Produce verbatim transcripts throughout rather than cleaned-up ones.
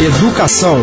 Educação.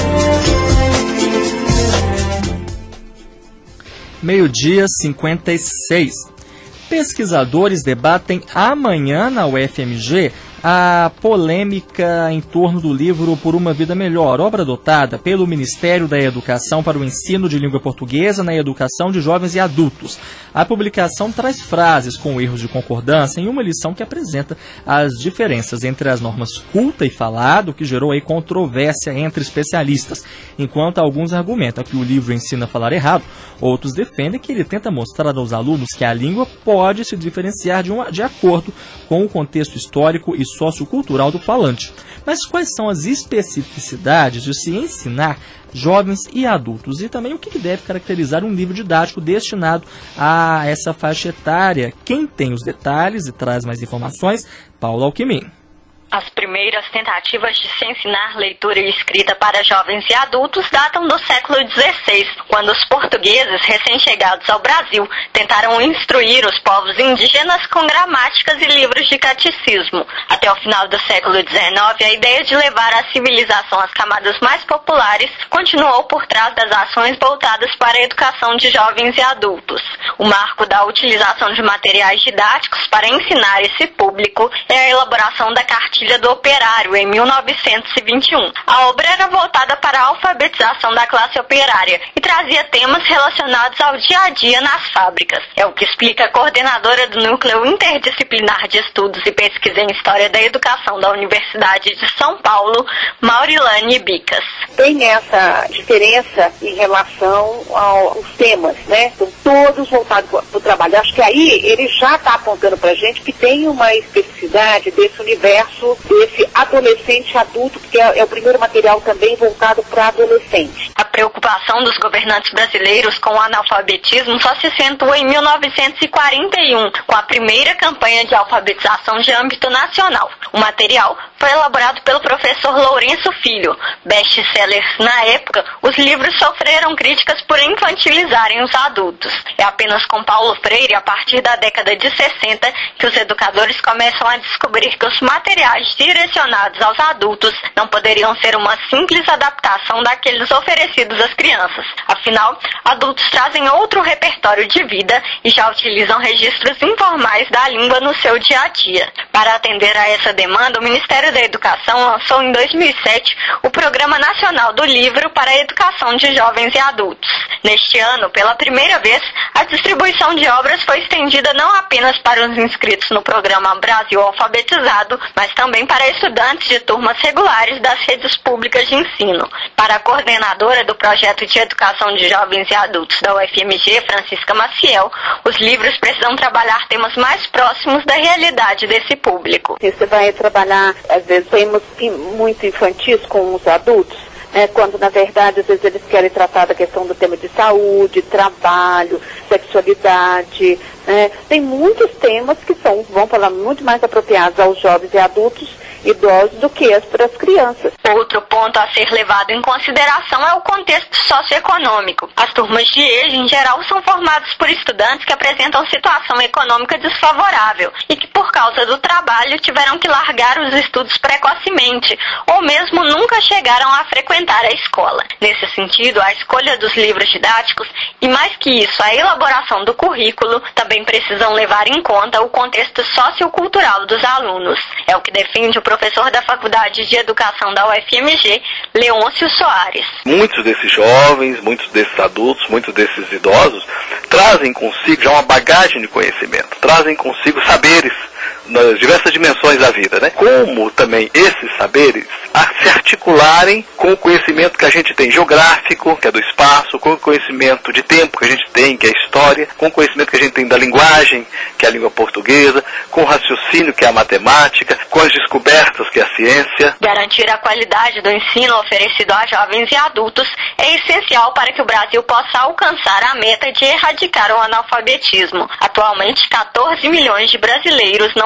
Meio-dia, cinquenta e seis. Pesquisadores debatem amanhã na U F M G a polêmica em torno do livro Por uma Vida Melhor, obra adotada pelo Ministério da Educação para o ensino de língua portuguesa na educação de jovens e adultos. A publicação traz frases com erros de concordância em uma lição que apresenta as diferenças entre as normas culta e falado, que gerou aí controvérsia entre especialistas. Enquanto alguns argumentam que o livro ensina a falar errado, outros defendem que ele tenta mostrar aos alunos que a língua pode se diferenciar de, um, de acordo com o contexto histórico e sociocultural do falante. Mas quais são as especificidades de se ensinar jovens e adultos? E também o que deve caracterizar um livro didático destinado a essa faixa etária? Quem tem os detalhes e traz mais informações? Paulo Alckmin. As primeiras tentativas de se ensinar leitura e escrita para jovens e adultos datam do século dezesseis, quando os portugueses recém-chegados ao Brasil tentaram instruir os povos indígenas com gramáticas e livros de catecismo. Até o final do século dezenove, a ideia de levar a civilização às camadas mais populares continuou por trás das ações voltadas para a educação de jovens e adultos. O marco da utilização de materiais didáticos para ensinar esse público é a elaboração da Cartilha do Operário, em mil novecentos e vinte e um. A obra era voltada para a alfabetização da classe operária e trazia temas relacionados ao dia a dia nas fábricas. É o que explica a coordenadora do Núcleo Interdisciplinar de Estudos e Pesquisa em História da Educação da Universidade de São Paulo, Maurilane Bicas. Tem essa diferença em relação aos temas, né? São todos voltados para o trabalho. Acho que aí ele já está apontando para a gente que tem uma especificidade desse universo desse adolescente adulto, porque é, é o primeiro material também voltado para adolescente. A preocupação dos governantes brasileiros com o analfabetismo só se acentuou em mil novecentos e quarenta e um, com a primeira campanha de alfabetização de âmbito nacional. O material foi elaborado pelo professor Lourenço Filho. Best-sellers na época, os livros sofreram críticas por infantilizarem os adultos. É apenas com Paulo Freire, a partir da década de sessenta, que os educadores começam a descobrir que os materiais direcionados aos adultos não poderiam ser uma simples adaptação daqueles oferecidos às crianças. Afinal, adultos trazem outro repertório de vida e já utilizam registros informais da língua no seu dia a dia. Para atender a essa demanda, o Ministério da Educação lançou em dois mil e sete o Programa Nacional do Livro para a Educação de Jovens e Adultos. Neste ano, pela primeira vez, a distribuição de obras foi estendida não apenas para os inscritos no programa Brasil Alfabetizado, mas também para estudantes de turmas regulares das redes públicas de ensino. Para a coordenadora do projeto de educação de jovens e adultos da U F M G, Francisca Maciel, os livros precisam trabalhar temas mais próximos da realidade desse público. Você vai trabalhar, às vezes, temas muito infantis com os adultos, né, quando, na verdade, às vezes eles querem tratar da questão do tema de saúde, trabalho, sexualidade, né. Tem muitos temas que são, vão falar muito mais apropriados aos jovens e adultos idosos do que as para as crianças. Outro ponto a ser levado em consideração é o contexto socioeconômico. As turmas de E J, em geral, são formadas por estudantes que apresentam situação econômica desfavorável e que, por causa do trabalho, tiveram que largar os estudos precocemente ou mesmo nunca chegaram a frequentar a escola. Nesse sentido, a escolha dos livros didáticos e, mais que isso, a elaboração do currículo também precisam levar em conta o contexto sociocultural dos alunos. É o que defende o professor da Faculdade de Educação da U F M G, Leôncio Soares. Muitos desses jovens, muitos desses adultos, muitos desses idosos trazem consigo já uma bagagem de conhecimento, trazem consigo saberes nas diversas dimensões da vida, né? Como também esses saberes a se articularem com o conhecimento que a gente tem geográfico, que é do espaço, com o conhecimento de tempo que a gente tem, que é a história, com o conhecimento que a gente tem da linguagem, que é a língua portuguesa, com o raciocínio, que é a matemática, com as descobertas, que é a ciência. Garantir a qualidade do ensino oferecido a jovens e adultos é essencial para que o Brasil possa alcançar a meta de erradicar o analfabetismo. Atualmente, quatorze milhões de brasileiros não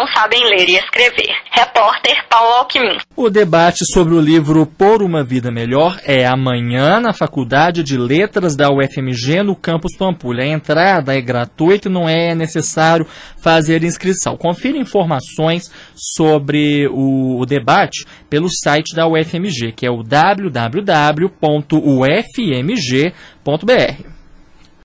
sabem ler e escrever. Repórter Paulo Alckmin. O debate sobre o livro Por uma Vida Melhor é amanhã na Faculdade de Letras da U F M G, no campus Pampulha. A entrada é gratuita e não é necessário fazer inscrição. Confira informações sobre o, o debate pelo site da U F M G, que é o w w w ponto u f m g ponto b r.